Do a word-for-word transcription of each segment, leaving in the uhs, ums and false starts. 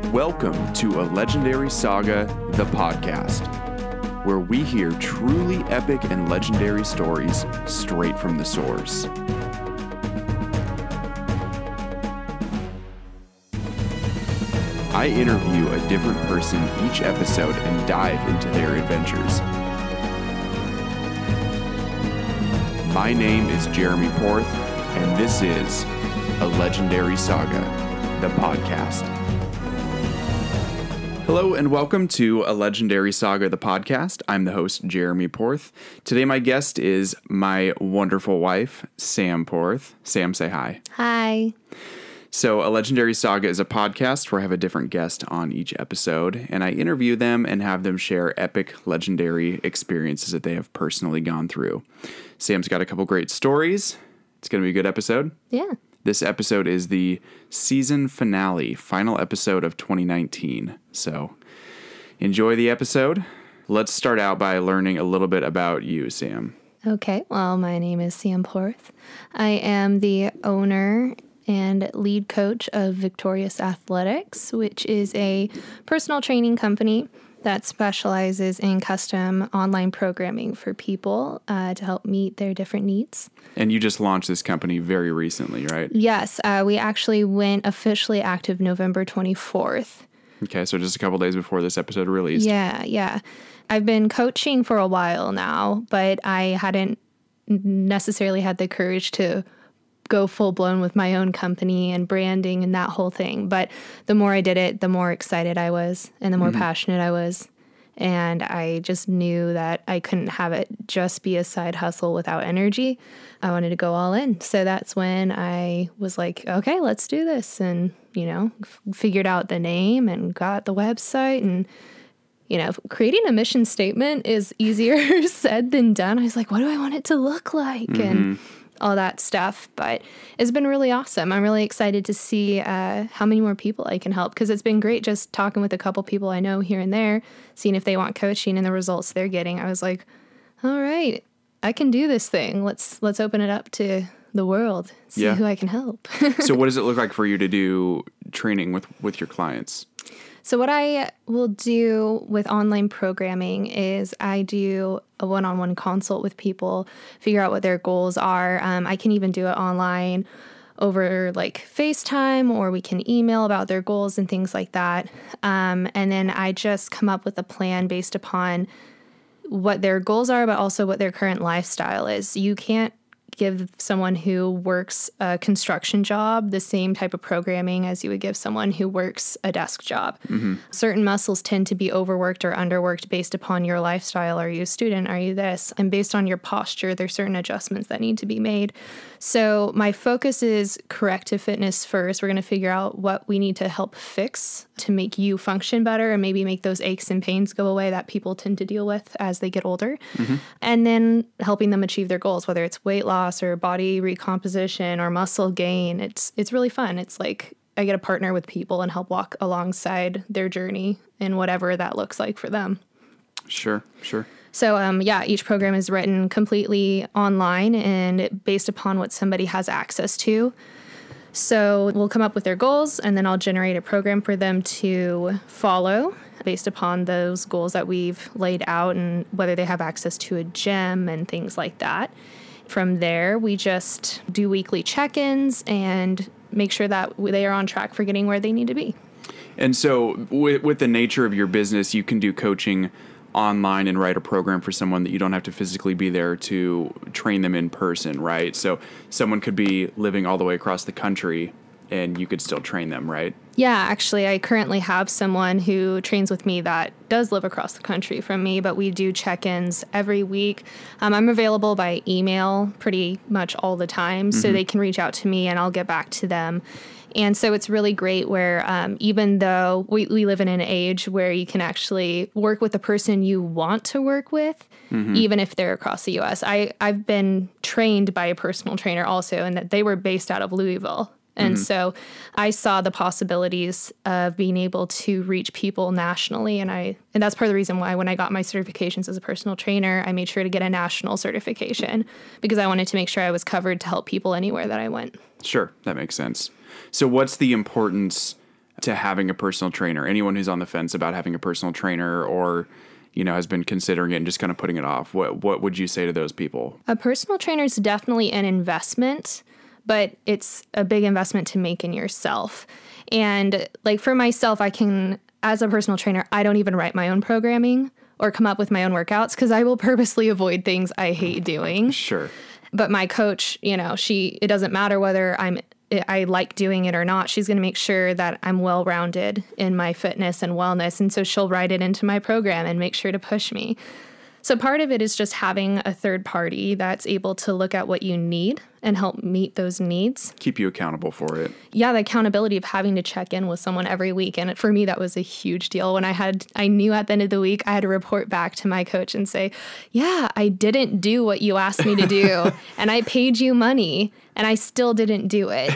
Welcome to A Legendary Saga, the podcast, where we hear truly epic and legendary stories straight from the source. I interview a different person each episode and dive into their adventures. My name is Jeremy Porth, and this is A Legendary Saga, the podcast. Hello and welcome to A Legendary Saga, the podcast. I'm the host, Jeremy Porth. Today my guest is my wonderful wife, Sam Porth. Sam, say hi. Hi. So A Legendary Saga is a podcast where I have a different guest on each episode, and I interview them and have them share epic, legendary experiences that they have personally gone through. Sam's got a couple great stories. It's going to be a good episode. Yeah. This episode is the season finale, final episode of twenty nineteen. So enjoy the episode. Let's start out by learning a little bit about you, Sam. Okay. Well, my name is Sam Porth. I am the owner and lead coach of Victorious Athletics, which is a personal training company that specializes in custom online programming for people uh, to help meet their different needs. And you just launched this company very recently, right? Yes, uh, we actually went officially active November twenty-fourth. Okay, so just a couple days before this episode released. Yeah, yeah. I've been coaching for a while now, but I hadn't necessarily had the courage to go full blown with my own company and branding and that whole thing. But the more I did it, the more excited I was and the more mm-hmm. passionate I was. And I just knew that I couldn't have it just be a side hustle without energy. I wanted to go all in. So that's when I was like, okay, let's do this. And, you know, f- figured out the name and got the website. And, you know, creating a mission statement is easier said than done. I was like, what do I want it to look like? Mm-hmm. And all that stuff. But it's been really awesome. I'm really excited to see uh, how many more people I can help, because it's been great just talking with a couple people I know here and there, seeing if they want coaching and the results they're getting. I was like, all right, I can do this thing. Let's let's open it up to the world, see yeah. who I can help. So what does it look like for you to do training with, with your clients? So what I will do with online programming is I do a one-on-one consult with people, figure out what their goals are. Um, I can even do it online over like FaceTime, or we can email about their goals and things like that. Um, and then I just come up with a plan based upon what their goals are, but also what their current lifestyle is. You can't give someone who works a construction job the same type of programming as you would give someone who works a desk job. Mm-hmm. Certain muscles tend to be overworked or underworked based upon your lifestyle. Are you a student? Are you this? And based on your posture, there's certain adjustments that need to be made. So my focus is corrective fitness first. We're going to figure out what we need to help fix to make you function better and maybe make those aches and pains go away that people tend to deal with as they get older. Mm-hmm. And then helping them achieve their goals, whether it's weight loss or body recomposition or muscle gain. It's it's really fun. It's like I get to partner with people and help walk alongside their journey in whatever that looks like for them. Sure, sure. So, um, yeah, each program is written completely online and based upon what somebody has access to. So we'll come up with their goals, and then I'll generate a program for them to follow based upon those goals that we've laid out and whether they have access to a gym and things like that. From there, we just do weekly check-ins and make sure that they are on track for getting where they need to be. And so with, with the nature of your business, you can do coaching online and write a program for someone that you don't have to physically be there to train them in person, right? So someone could be living all the way across the country and you could still train them, right? Yeah, actually, I currently have someone who trains with me that does live across the country from me, but we do check-ins every week. Um, I'm available by email pretty much all the time, so mm-hmm. they can reach out to me and I'll get back to them. And so it's really great where um, even though we, we live in an age where you can actually work with the person you want to work with, mm-hmm. even if they're across the U S. I, I've been trained by a personal trainer also, and that they were based out of Louisville. And mm-hmm. so I saw the possibilities of being able to reach people nationally. And I and that's part of the reason why when I got my certifications as a personal trainer, I made sure to get a national certification because I wanted to make sure I was covered to help people anywhere that I went. Sure. That makes sense. So what's the importance to having a personal trainer? Anyone who's on the fence about having a personal trainer or, you know, has been considering it and just kind of putting it off, what what would you say to those people? A personal trainer is definitely an investment, but it's a big investment to make in yourself. And like for myself, I can, as a personal trainer, I don't even write my own programming or come up with my own workouts because I will purposely avoid things I hate doing. Sure. But my coach, you know, she, it doesn't matter whether I'm, I like doing it or not. She's going to make sure that I'm well-rounded in my fitness and wellness. And so she'll write it into my program and make sure to push me. So part of it is just having a third party that's able to look at what you need and help meet those needs. Keep you accountable for it. Yeah, the accountability of having to check in with someone every week. And for me, that was a huge deal. When I had, I knew at the end of the week, I had to report back to my coach and say, yeah, I didn't do what you asked me to do. And I paid you money and I still didn't do it.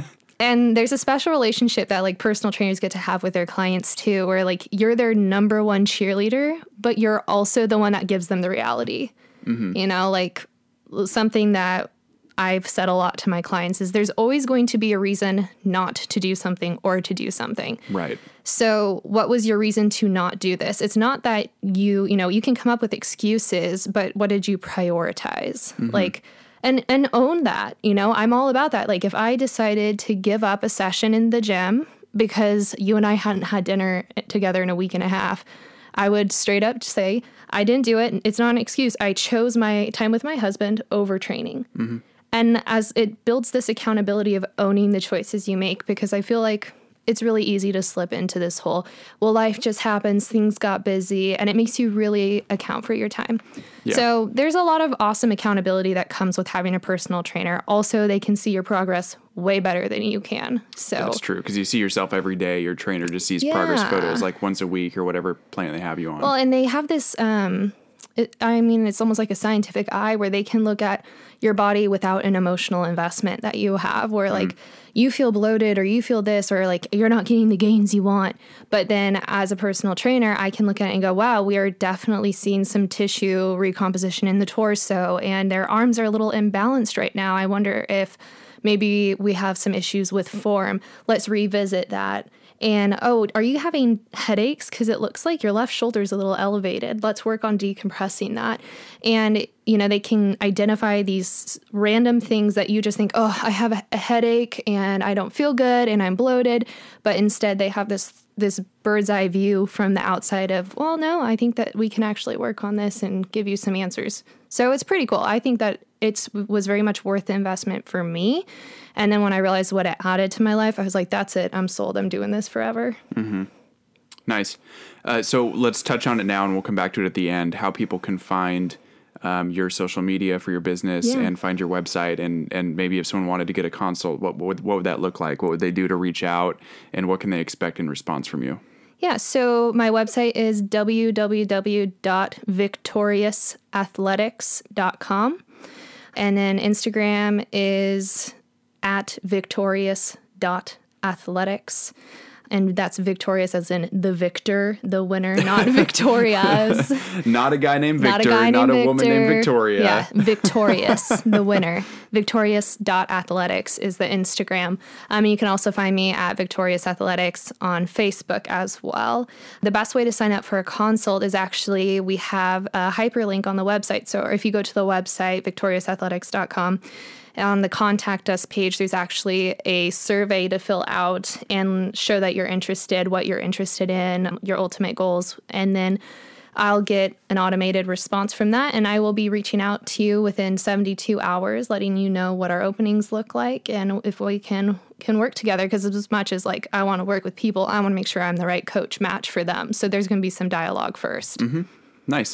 And there's a special relationship that like personal trainers get to have with their clients too, where like you're their number one cheerleader, but you're also the one that gives them the reality. Mm-hmm. You know, like something that I've said a lot to my clients is there's always going to be a reason not to do something or to do something. Right. So what was your reason to not do this? It's not that you, you know, you can come up with excuses, but what did you prioritize? Mm-hmm. Like, And and own that, you know, I'm all about that. Like if I decided to give up a session in the gym because you and I hadn't had dinner together in a week and a half, I would straight up say, I didn't do it. It's not an excuse. I chose my time with my husband over training. Mm-hmm. And as it builds this accountability of owning the choices you make, because I feel like it's really easy to slip into this whole, well, life just happens, things got busy, and it makes you really account for your time. Yeah. So there's a lot of awesome accountability that comes with having a personal trainer. Also, they can see your progress way better than you can. So that's true, because you see yourself every day. Your trainer just sees yeah. progress photos like once a week or whatever plan they have you on. Well, and they have this, um, it, I mean, it's almost like a scientific eye where they can look at your body without an emotional investment that you have, where like, mm. you feel bloated or you feel this, or like you're not getting the gains you want. But then as a personal trainer, I can look at it and go, wow, we are definitely seeing some tissue recomposition in the torso and their arms are a little imbalanced right now. I wonder if maybe we have some issues with form. Let's revisit that. And, oh, are you having headaches? Because it looks like your left shoulder is a little elevated. Let's work on decompressing that. And, you know, they can identify these random things that you just think, oh, I have a, a headache and I don't feel good and I'm bloated. But instead they have this this bird's eye view from the outside of, well, no, I think that we can actually work on this and give you some answers. So it's pretty cool. I think that it was very much worth the investment for me. And then when I realized what it added to my life, I was like, that's it. I'm sold. I'm doing this forever. Mm-hmm. Nice. Uh, so let's touch on it now and we'll come back to it at the end, how people can find um, your social media for your business yeah. and find your website. And, and maybe if someone wanted to get a consult, what, what would, what would that look like? What would they do to reach out and what can they expect in response from you? Yeah, so my website is w w w dot victorious athletics dot com. And then Instagram is at victorious dot athletics. And that's victorious as in the victor, the winner, not Victoria's. Not a guy named Victor, not a, guy not named a woman named Victoria. Yeah, victorious, the winner. victorious dot athletics is the Instagram. Um, you can also find me at Victorious Athletics on Facebook as well. The best way to sign up for a consult is actually, we have a hyperlink on the website. So if you go to the website, victorious athletics dot com, on the contact us page, there's actually a survey to fill out and show that you're interested, what you're interested in, your ultimate goals. And then I'll get an automated response from that. And I will be reaching out to you within seventy-two hours, letting you know what our openings look like and if we can can work together. Because as much as like I want to work with people, I want to make sure I'm the right coach match for them. So there's going to be some dialogue first. Mm-hmm. Nice.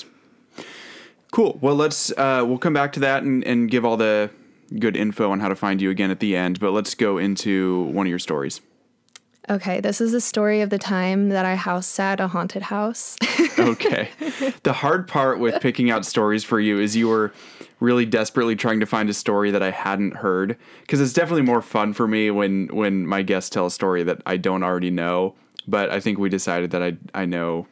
Cool. Well, let's uh, we'll come back to that and, and give all the good info on how to find you again at the end, but let's go into one of your stories. Okay, this is a story of the time that I house sat a haunted house. Okay. The hard part with picking out stories for you is you were really desperately trying to find a story that I hadn't heard, because it's definitely more fun for me when, when my guests tell a story that I don't already know, but I think we decided that I I know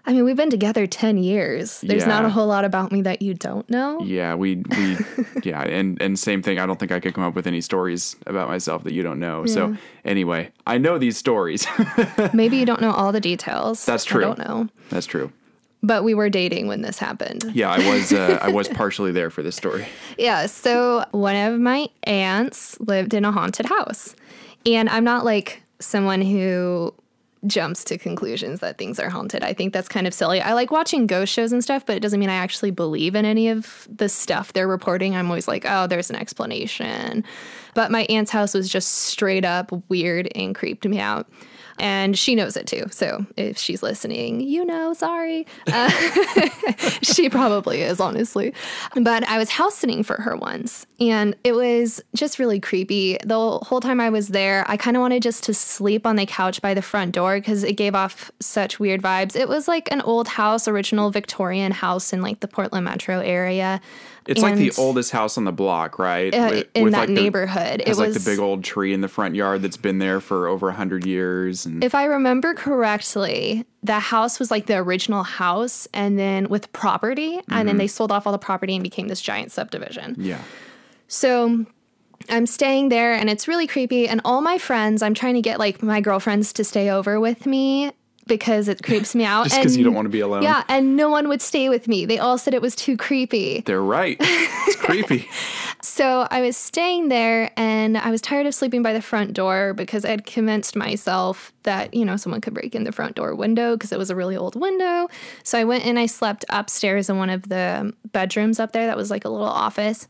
I mean, we've been together ten years. There's not a Yeah. whole lot about me that you don't know. Yeah, we, we, yeah, and, and same thing. I don't think I could come up with any stories about myself that you don't know. So anyway, I know these stories. Maybe you don't know all the details. That's true. I don't know. That's true. But we were dating when this happened. Yeah, I was, uh, I was partially there for this story. Yeah, so one of my aunts lived in a haunted house. And I'm not like someone who jumps to conclusions that things are haunted. I think that's kind of silly. I like watching ghost shows and stuff, but it doesn't mean I actually believe in any of the stuff they're reporting. I'm always like, oh, there's an explanation. But my aunt's house was just straight up weird and creeped me out. And she knows it too. So if she's listening, you know, sorry. Uh, she probably is, honestly. But I was house sitting for her once, and it was just really creepy. The whole time I was there, I kind of wanted just to sleep on the couch by the front door because it gave off such weird vibes. It was like an old house, original Victorian house in like the Portland metro area. It's like the And- oldest house on the block, right? Uh, With- in with, that like, the- neighborhood. It has like was the big old tree in the front yard that's been there for over a hundred years. And If I remember correctly, the house was like the original house and then with property, and then they sold off all the property and became this giant subdivision. yeah, So I'm staying there and it's really creepy. And all my friends, I'm trying to get like my girlfriends to stay over with me because it creeps me out. just because you And- don't want to be alone. Yeah, and no one would stay with me. They all said it was too creepy. They're right. It's creepy. So I was staying there and I was tired of sleeping by the front door because I'd convinced myself that, you know, someone could break in the front door window because it was a really old window. So I went and I slept upstairs in one of the bedrooms up there that was like a little office.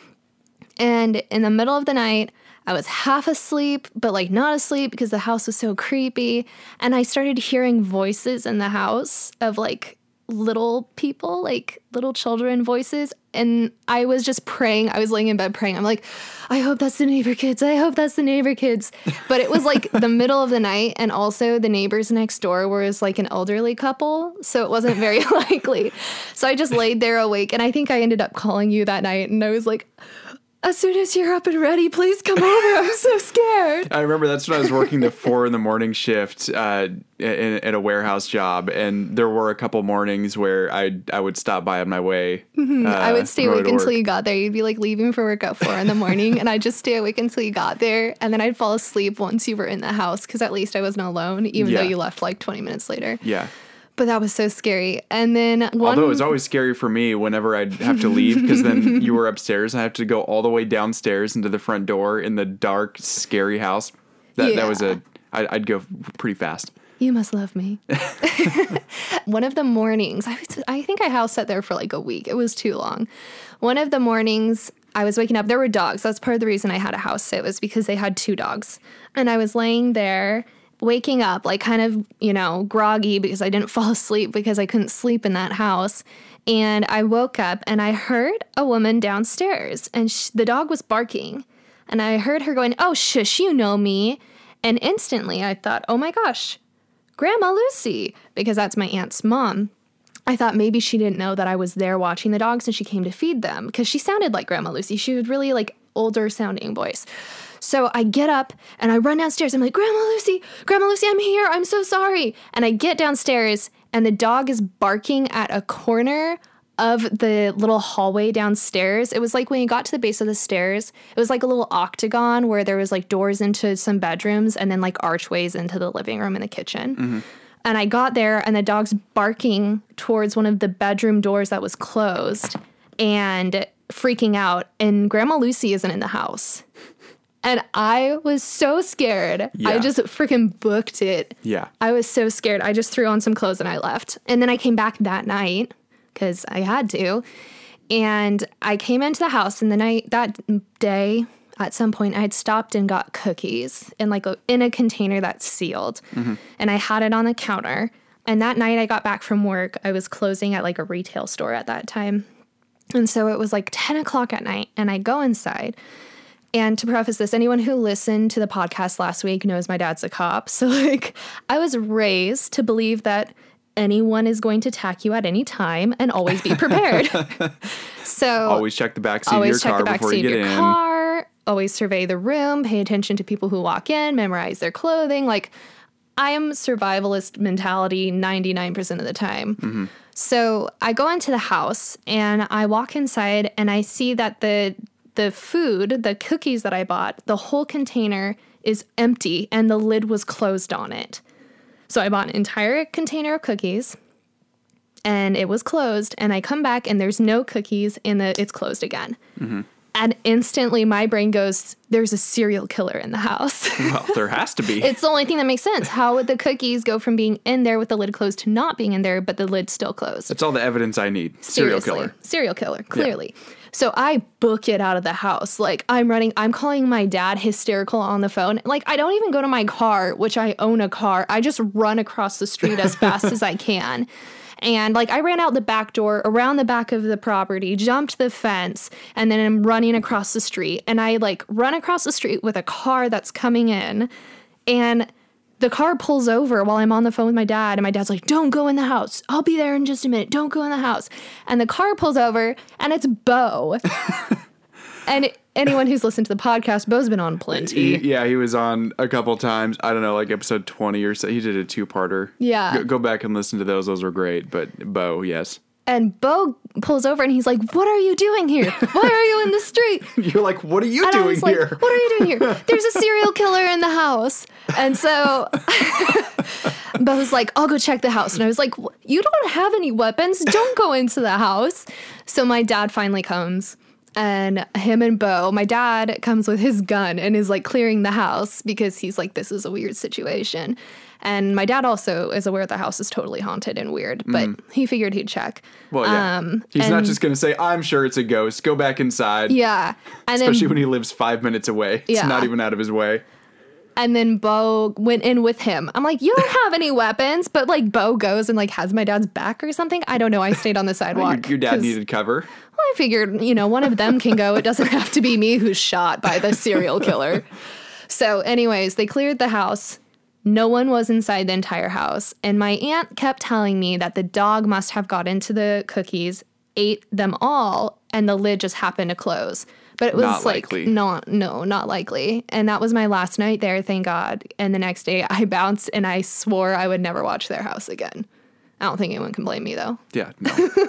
And in the middle of the night, I was half asleep, but like not asleep because the house was so creepy. And I started hearing voices in the house of like little people, like little children voices. And I was just praying. I was laying in bed praying. I'm like, I hope that's the neighbor kids. I hope that's the neighbor kids. But it was like the middle of the night. And also the neighbors next door was like an elderly couple. So it wasn't very likely. So I just laid there awake. And I think I ended up calling you that night. And I was like, as soon as you're up and ready, please come over. I'm so scared. I remember that's when I was working the four in the morning shift uh, in, in a warehouse job, and there were a couple mornings where I I would stop by on my way. Uh, I would stay on my way awake to until work. you got there. You'd be like leaving for work at four in the morning, and I'd just stay awake until you got there, and then I'd fall asleep once you were in the house because at least I wasn't alone, even Yeah. though you left like twenty minutes later. Yeah. But that was so scary. And then one, Although it was always scary for me whenever I'd have to leave because then you were upstairs and I have to go all the way downstairs into the front door in the dark, scary house. That that was Yeah. a I, I'd go pretty fast. you must love me. One of the mornings, I was, I think I house sat there for like a week. It was too long. One of the mornings, I was waking up. There were dogs. That's part of the reason I had a house sit was because they had two dogs. And I was laying there, waking up, like kind of, you know, groggy because I didn't fall asleep because I couldn't sleep in that house. And I woke up and I heard a woman downstairs and sh- the dog was barking. And I heard her going, oh, shush, you know me. And instantly I thought, oh my gosh, Grandma Lucy, because that's my aunt's mom. I thought maybe she didn't know that I was there watching the dogs and she came to feed them because she sounded like Grandma Lucy. She was really like older sounding voice. So I get up and I run downstairs. I'm like, Grandma Lucy, Grandma Lucy, I'm here. I'm so sorry. And I get downstairs and the dog is barking at a corner of the little hallway downstairs. It was like when you got to the base of the stairs, it was like a little octagon where there was like doors into some bedrooms and then like archways into the living room and the kitchen. Mm-hmm. And I got there and the dog's barking towards one of the bedroom doors that was closed and freaking out. And Grandma Lucy isn't in the house. And I was so scared. Yeah. I just freaking booked it. Yeah. I was so scared. I just threw on some clothes and I left. And then I came back that night because I had to. And I came into the house and the night that day, at some point, I had stopped and got cookies in like a, in a container that's sealed. Mm-hmm. And I had it on the counter. And that night I got back from work. I was closing at like a retail store at that time. And so it was like ten o'clock at night and I go inside. And to preface this, anyone who listened to the podcast last week knows my dad's a cop. So like I was raised to believe that anyone is going to attack you at any time and always be prepared. So Always check the back seat of your always check car the back before seat you of get your in. car, always survey the room, pay attention to people who walk in, memorize their clothing. Like I am survivalist mentality ninety-nine percent of the time. Mm-hmm. So I go into the house and I walk inside and I see that the the food, the cookies that I bought, the whole container is empty and the lid was closed on it. So I bought an entire container of cookies and it was closed, and I come back and there's no cookies and the it's closed again. Mm-hmm. And instantly my brain goes, there's a serial killer in the house. Well, there has to be. It's the only thing that makes sense. How would the cookies go from being in there with the lid closed to not being in there, but the lid's still closed? That's all the evidence I need. Serial Seriously. killer. Serial killer, clearly. Yeah. So I book it out of the house. Like, I'm running, I'm calling my dad hysterical on the phone. Like, I don't even go to my car, which I own a car. I just run across the street as fast as I can. And like I ran out the back door, around the back of the property, jumped the fence, and then I'm running across the street. And I like run across the street with a car that's coming in, and the car pulls over while I'm on the phone with my dad. And my dad's like, don't go in the house. I'll be there in just a minute. Don't go in the house. And the car pulls over, and it's Bo. And anyone who's listened to the podcast, Bo's been on plenty. He, yeah, he was on a couple times. I don't know, like episode twenty or so. He did a two-parter. Yeah. Go, go back and listen to those. Those were great. But Bo, yes. And Bo pulls over and he's like, what are you doing here? Why are you in the street? You're like, what are you and doing I was like, here? What are you doing here? There's a serial killer in the house. And so Bo's like, I'll go check the house. And I was like, you don't have any weapons. Don't go into the house. So my dad finally comes. And him and Bo, my dad comes with his gun and is like clearing the house because he's like, this is a weird situation. And my dad also is aware the house is totally haunted and weird, but mm. he figured he'd check. Well, yeah. Um, he's not just going to say, I'm sure it's a ghost. Go back inside. Yeah. And Especially then, when he lives five minutes away. It's yeah. not even out of his way. And then Bo went in with him. I'm like, you don't have any weapons. But like Bo goes and like has my dad's back or something. I don't know. I stayed on the sidewalk. your, your dad needed cover. Well, I figured, you know, one of them can go. It doesn't have to be me who's shot by the serial killer. So anyways, they cleared the house. No one was inside the entire house. And my aunt kept telling me that the dog must have got into the cookies, ate them all, and the lid just happened to close. But it was not like, likely. not, no, not likely. And that was my last night there, thank God. And the next day I bounced and I swore I would never watch their house again. I don't think anyone can blame me though. Yeah, no.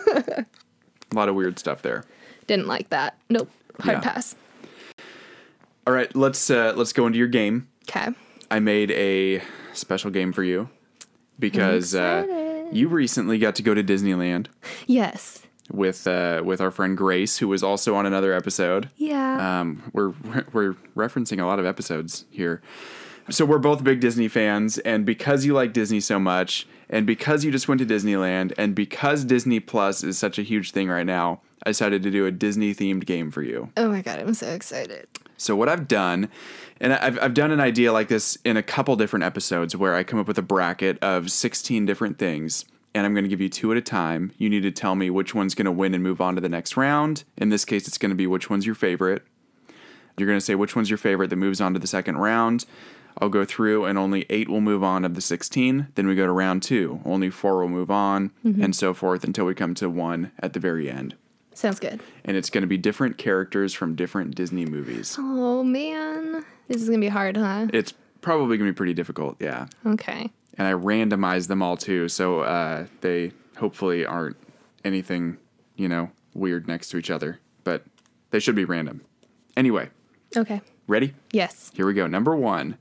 A lot of weird stuff there. Didn't like that. Nope. Hard yeah. pass. All right, let's uh, let's go into your game. Okay. I made a special game for you because uh, you recently got to go to Disneyland. Yes. With uh, with our friend Grace, who was also on another episode. Yeah. Um, we're we're referencing a lot of episodes here. So we're both big Disney fans, and because you like Disney so much, and because you just went to Disneyland, and because Disney Plus is such a huge thing right now, I decided to do a Disney-themed game for you. Oh my God, I'm so excited. So what I've done, and I've I've done an idea like this in a couple different episodes where I come up with a bracket of sixteen different things, and I'm going to give you two at a time. You need to tell me which one's going to win and move on to the next round. In this case, it's going to be which one's your favorite. You're going to say which one's your favorite that moves on to the second round. I'll go through, and only eight will move on of the sixteen. Then we go to round two. Only four will move on, mm-hmm. and so forth until we come to one at the very end. Sounds good. And it's going to be different characters from different Disney movies. Oh, man. This is going to be hard, huh? It's probably going to be pretty difficult, yeah. Okay. And I randomized them all, too, so uh, they hopefully aren't anything, you know, weird next to each other. But they should be random. Anyway. Okay. Ready? Yes. Here we go. Number one.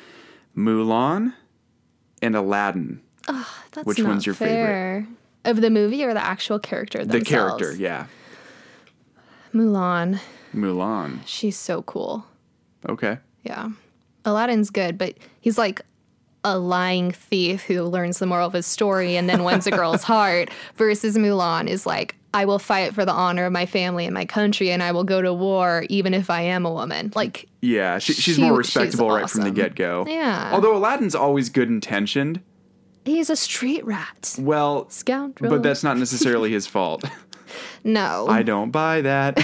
Mulan and Aladdin. Oh, that's Which not one's your fair. favorite? Of the movie or the actual character themselves? The character, yeah. Mulan. Mulan. She's so cool. Okay. Yeah. Aladdin's good, but he's like a lying thief who learns the moral of his story and then wins a girl's heart, versus Mulan is like, I will fight for the honor of my family and my country, and I will go to war even if I am a woman. Like, yeah, she, she's she, more respectable she's right from the get-go. Yeah. Although Aladdin's always good-intentioned. He's a street rat. Well, scoundrel. But that's not necessarily his fault. No. I don't buy that.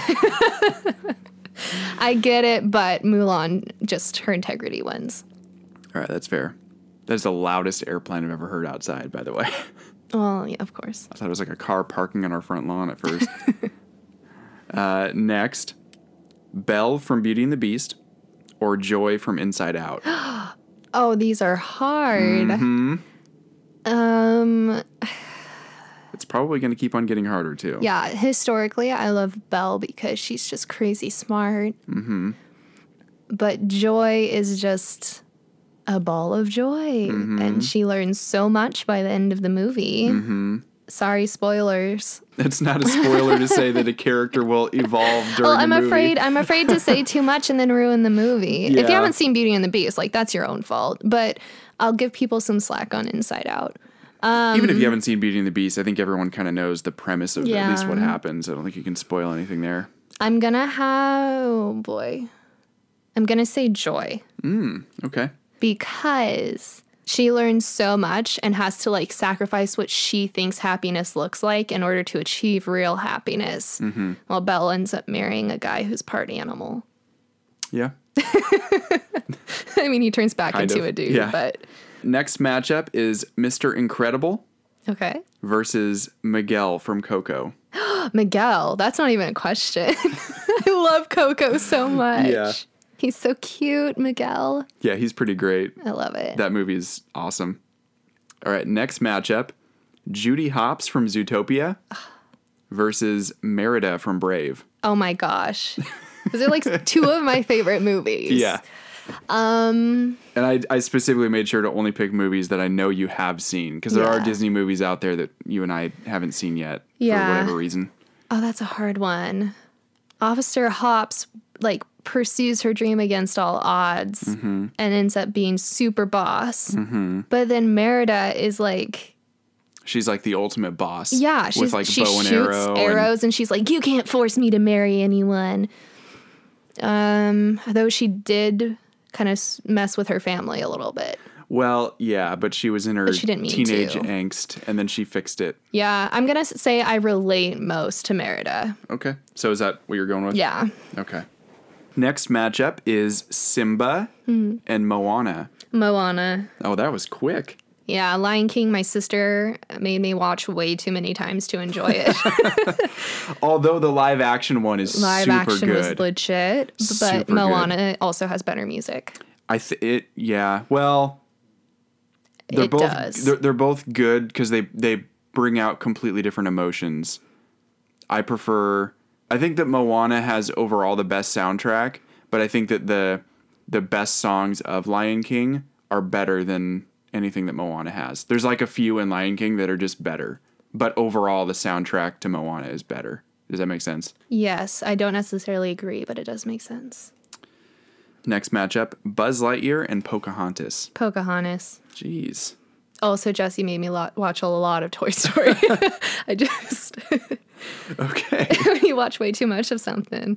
I get it, but Mulan, just her integrity wins. All right, that's fair. That's the loudest airplane I've ever heard outside, by the way. Well, yeah, of course. I thought it was like a car parking on our front lawn at first. uh, next, Belle from Beauty and the Beast or Joy from Inside Out? Oh, these are hard. Mm-hmm. Um, It's probably going to keep on getting harder, too. yeah, historically, I love Belle because she's just crazy smart. Mm-hmm. But Joy is just a ball of joy. Mm-hmm. And she learns so much by the end of the movie. Mm-hmm. Sorry, spoilers. It's not a spoiler to say that a character will evolve during Well, I'm the movie. afraid I'm afraid to say too much and then ruin the movie. If Yeah. you haven't seen Beauty and the Beast, like that's your own fault. But I'll give people some slack on Inside Out. Um, Even if you haven't seen Beauty and the Beast, I think everyone kind of knows the premise of Yeah. at least what happens. I don't think you can spoil anything there. I'm gonna have oh boy. I'm gonna say Joy. Mm, okay. Because she learns so much and has to like sacrifice what she thinks happiness looks like in order to achieve real happiness. Mm-hmm. While Belle ends up marrying a guy who's part animal. Yeah. I mean, he turns back Kind into of, a dude, yeah. but Next matchup is Mister Incredible okay. versus Miguel from Coco. Miguel, that's not even a question. I love Coco so much. Yeah. He's so cute, Miguel. Yeah, he's pretty great. I love it. That movie is awesome. All right, next matchup, Judy Hopps from Zootopia versus Merida from Brave. Oh my gosh. Those are like two of my favorite movies. Yeah. Um, And I, I specifically made sure to only pick movies that I know you have seen, because there are Yeah. Disney movies out there that you and I haven't seen yet Yeah. for whatever reason. oh, that's a hard one. Officer Hopps like pursues her dream against all odds Mm-hmm. and ends up being super boss. Mm-hmm. But then Merida is like, She's like the ultimate boss. yeah, she's, with like she bow and shoots arrow. arrows and she's like, you can't force me to marry anyone. Um, though she did kind of mess with her family a little bit. And, well, yeah, but she was in her But she didn't mean teenage to. angst, and then she fixed it. Yeah, I'm gonna s- say I relate most to Merida. Okay, so is that what you're going with? Yeah. Okay. Next matchup is Simba Hmm. and Moana. Moana. Oh, that was quick. Yeah, Lion King, my sister made me watch way too many times to enjoy it. Although the live action one is Live super action good. was legit, but Super good. Moana also has better music. I th- it yeah. Well, they're It both does. They're, they're both good because they they bring out completely different emotions. I prefer. I think that Moana has overall the best soundtrack, but I think that the the best songs of Lion King are better than anything that Moana has. There's like a few in Lion King that are just better, but overall the soundtrack to Moana is better. Does that make sense? Yes, I don't necessarily agree, but it does make sense. Next matchup, Buzz Lightyear and Pocahontas. Pocahontas. Jeez. Also, Jesse made me lot, watch a lot of Toy Story. I just, Okay. when you watch way too much of something.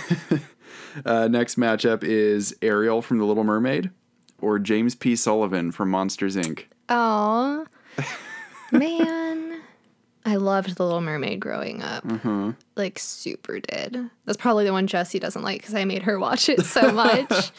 Uh, next matchup is Ariel from The Little Mermaid or James P. Sullivan from Monsters, Incorporated. Oh, man. I loved The Little Mermaid growing up. Mm-hmm. Like, super did. That's probably the one Jessie doesn't like because I made her watch it so much.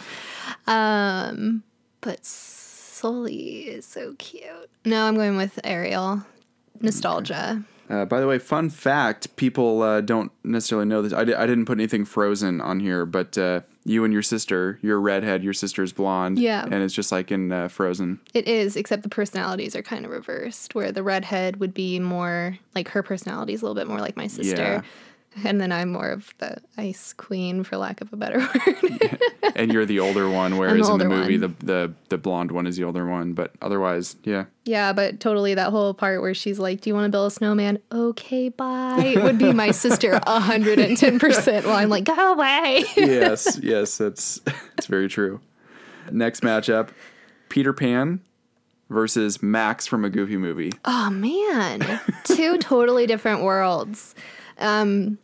um, but Sully is so cute. No, I'm going with Ariel. Nostalgia. Uh, by the way, fun fact, people uh, don't necessarily know this. I, di- I didn't put anything Frozen on here, but uh, you and your sister, you're a redhead, your sister's blonde. Yeah. And it's just like in uh, Frozen. It is, except the personalities are kind of reversed, where the redhead would be more like her personality is a little bit more like my sister. Yeah. And then I'm more of the ice queen, for lack of a better word. And you're the older one, whereas in the older movie, one. the, the, the blonde one is the older one. But otherwise, yeah. Yeah, but totally that whole part where she's like, do you want to build a snowman? Okay, bye. Would be my sister one hundred ten percent while I'm like, go away. Yes, yes, that's, that's very true. Next matchup, Peter Pan versus Max from a Goofy Movie. Oh, man. Two totally different worlds. Um,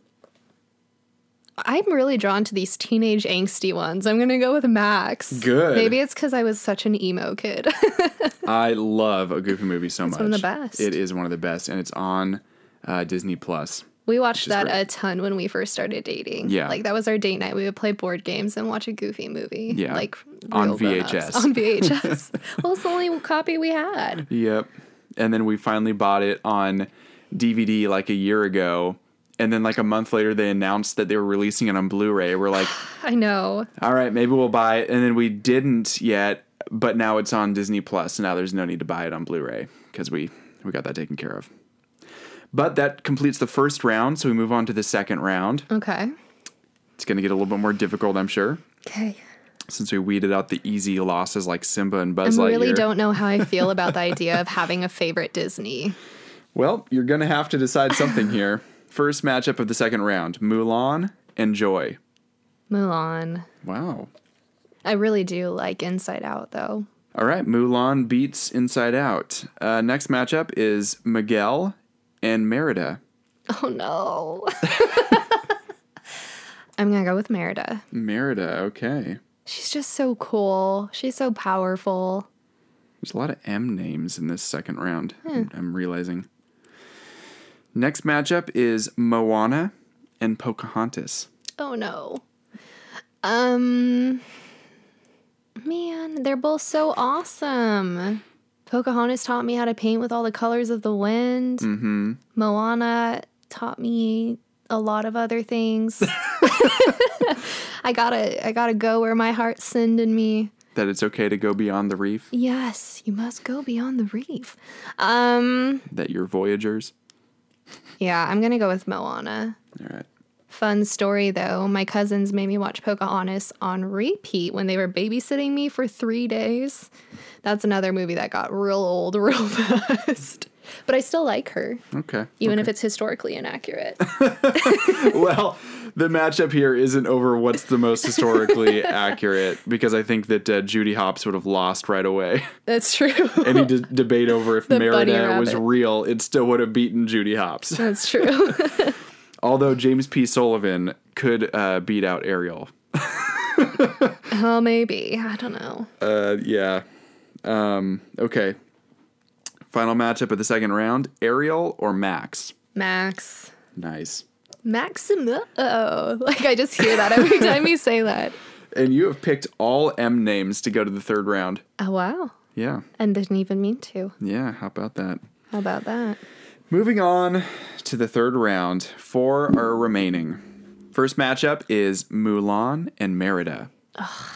I'm really drawn to these teenage angsty ones. I'm going to go with Max. Good. Maybe it's because I was such an emo kid. I love a Goofy Movie so It's much. one of the best. It is one of the best, and it's on uh, Disney Plus. We watched that great. a ton when we first started dating. Yeah. Like, that was our date night. We would play board games and watch a Goofy movie. Yeah. Like, On real V H S. grown-ups. On V H S. Well, it's the only copy we had. Yep. And then we finally bought it on D V D like a year ago. And then like a month later, they announced that they were releasing it on Blu-ray. We're like, I know. all right, maybe we'll buy it. And then we didn't yet. but now it's on Disney Plus. So now there's no need to buy it on Blu-ray because we, we got that taken care of. But that completes the first round, so we move on to the second round. Okay. It's going to get a little bit more difficult, I'm sure. Okay. Since we weeded out the easy losses like Simba and Buzz I Lightyear. really don't know how I feel about the idea of having a favorite Disney. Well, you're going to have to decide something here. First matchup of the second round, Mulan and Joy. Mulan. Wow. I really do like Inside Out, though. All right, Mulan beats Inside Out. Uh, next matchup is Miguel and Merida. Oh, no. I'm going to go with Merida. Merida, okay. She's just so cool. She's so powerful. There's a lot of M names in this second round, hmm. I'm realizing. Next matchup is Moana and Pocahontas. Oh, no. Um, man, they're both so awesome. Pocahontas taught me how to paint with all the colors of the wind. Mm-hmm. Moana taught me a lot of other things. I gotta, I gotta go where my heart's sending me. That it's okay to go beyond the reef? Yes, you must go beyond the reef. Um, that you're voyagers? Yeah, I'm gonna go with Moana. All right. Fun story, though. My cousins made me watch Pocahontas on repeat when they were babysitting me for three days. That's another movie that got real old real fast. But I still like her. Okay. Even okay. if it's historically inaccurate. Well, the matchup here isn't over what's the most historically accurate, because I think that uh, Judy Hopps would have lost right away. That's true. Any de- debate over if The bunny Merida was rabbit. real, it still would have beaten Judy Hopps. That's true. Although James P. Sullivan could uh, beat out Ariel. Oh, maybe. I don't know. Uh, yeah. Um, okay. Final matchup of the second round, Ariel or Max? Max. Nice. Maximo. Like, I just hear that every time you say that. And you have picked all M names to go to the third round. Oh, wow. Yeah. And didn't even mean to. Yeah, how about that? How about that? Moving on to the third round, four are remaining. First matchup is Mulan and Merida. Ugh.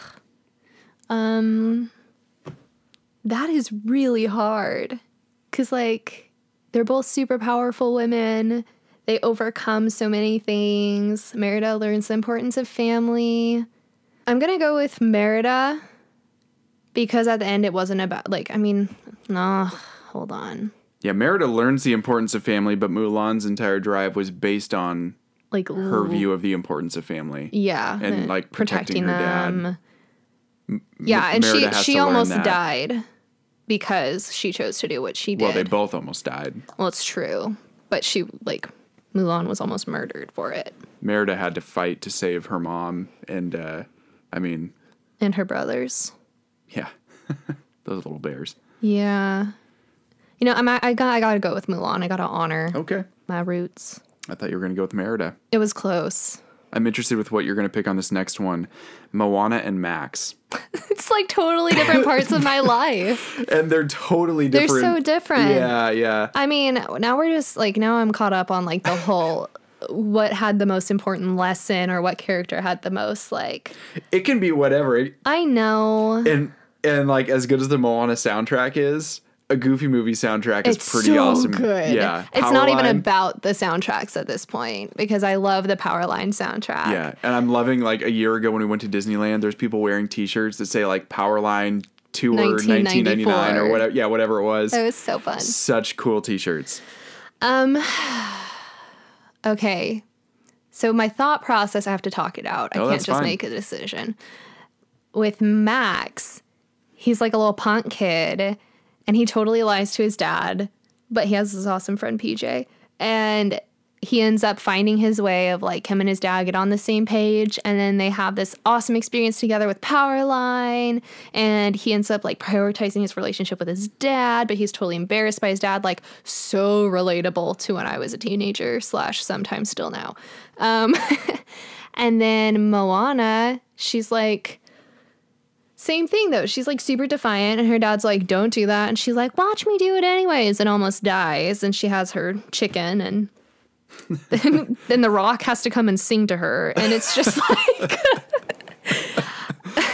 Um, that is really hard. Because, like, they're both super powerful women. They overcome so many things. Merida learns the importance of family. I'm going to go with Merida because at the end it wasn't about, like, I mean, no, hold on. Yeah, Merida learns the importance of family, but Mulan's entire drive was based on like her view of the importance of family. Yeah. And, like, protecting, protecting her them. dad. M- yeah, and Merida she, she almost died because she chose to do what she did. Well, they both almost died. Well, it's true. But she, like, Mulan was almost murdered for it. Merida had to fight to save her mom and, uh, I mean... And her brothers. Yeah. Those little bears. Yeah. You know, I'm, I, got, I gotta go with Mulan. I gotta honor okay. my roots. I thought you were going to go with Merida. It was close. I'm interested with what you're going to pick on this next one. Moana and Max. It's like totally different parts of my life. And they're totally different. They're so different. Yeah, yeah. I mean, now we're just like, now I'm caught up on like the whole, what had the most important lesson or what character had the most like. It can be whatever. I know. And, and like as good as the Moana soundtrack is, a Goofy movie soundtrack is it's pretty so awesome. Good. Yeah. It's not even Powerline. about the soundtracks at this point because I love the Powerline soundtrack. Yeah. And I'm loving like a year ago when we went to Disneyland, there's people wearing t-shirts that say like Powerline Tour nineteen ninety-nine or whatever. Yeah, whatever it was. It was so fun. Such cool t-shirts. Um, okay. So my thought process, I have to talk it out. I Oh, can't that's just fine. make a decision. With Max, he's like a little punk kid. And he totally lies to his dad, but he has this awesome friend, P J. And he ends up finding his way of like him and his dad get on the same page. And then they have this awesome experience together with Powerline. And he ends up like prioritizing his relationship with his dad, but he's totally embarrassed by his dad. Like so relatable to when I was a teenager slash sometimes still now. Um, and then Moana, she's like... Same thing, though. She's, like, super defiant, and her dad's like, don't do that. And she's like, watch me do it anyways, and almost dies. And she has her chicken, and then, then The Rock has to come and sing to her. And it's just like...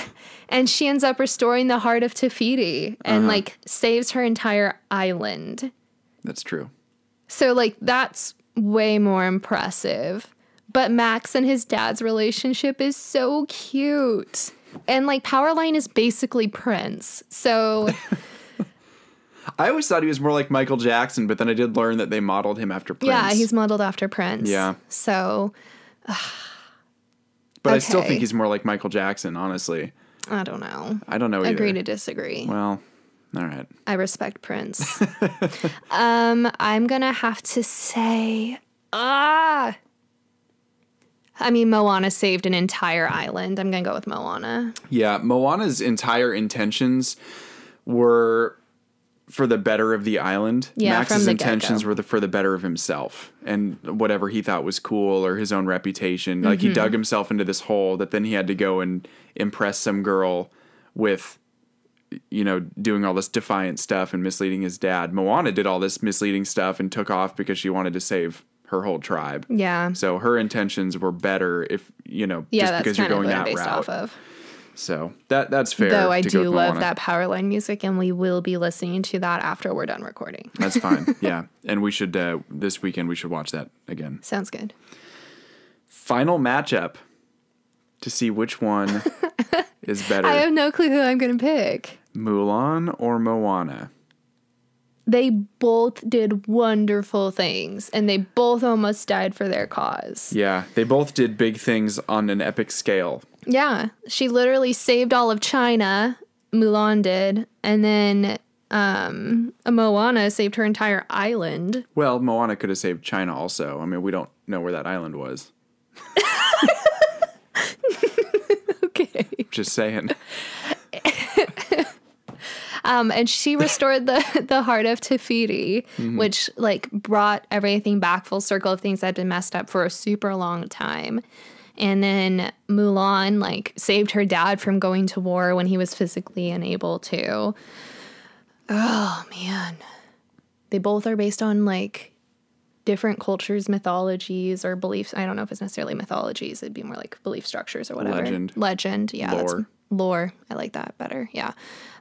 And she ends up restoring the heart of Tafiti and, Uh-huh. like, saves her entire island. That's true. So, like, that's way more impressive. But Max and his dad's relationship is so cute. And, like, Powerline is basically Prince. So, I always thought he was more like Michael Jackson, but then I did learn that they modeled him after Prince. yeah, he's modeled after Prince. Yeah. So, But I still okay. think he's more like Michael Jackson, honestly. I don't know. I don't know either. Agree to disagree. Well, all right. I respect Prince. um, I'm gonna have to say, ah, I mean, Moana saved an entire island. I'm gonna go with Moana. Yeah, Moana's entire intentions were for the better of the island. Yeah, Max's from the intentions get-go. were the, for the better of himself and whatever he thought was cool or his own reputation. Like Mm-hmm. he dug himself into this hole that then he had to go and impress some girl with, you know, doing all this defiant stuff and misleading his dad. Moana did all this misleading stuff and took off because she wanted to save her whole tribe. Yeah, So her intentions were better if, you know, yeah, just that's because you're kind of going what I'm that based route. off of. So that that's fair. Though I to go do with love Moana. that Powerline music, and we will be listening to that after we're done recording. That's fine. Yeah. And we should, uh, this weekend, we should watch that again. Sounds good. Final matchup to see which one is better, I have no clue who I'm gonna pick. Mulan or Moana. They both did wonderful things, and they both almost died for their cause. Yeah. They both did big things on an epic scale. Yeah, she literally saved all of China, Mulan did, and then um, Moana saved her entire island. Well, Moana could have saved China also. I mean, we don't know where that island was. Okay. Just saying. Um, and she restored the, the heart of Tafiti, Mm-hmm. which like brought everything back full circle of things that had been messed up for a super long time. And then Mulan like saved her dad from going to war when he was physically unable to. Oh man. They both are based on like different cultures, mythologies, or beliefs. I don't know if it's necessarily mythologies. It'd be more like belief structures or whatever. Legend. Legend. Yeah. that's- Lore. Lore. I like that better. Yeah.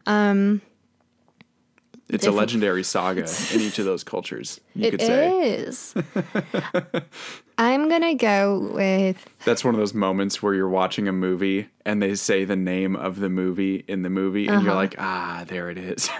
It's a Different- legendary saga in each of those cultures, you It could say. is. I'm going to go with, That's one of those moments where you're watching a movie and they say the name of the movie in the movie and you're like, ah, there it is.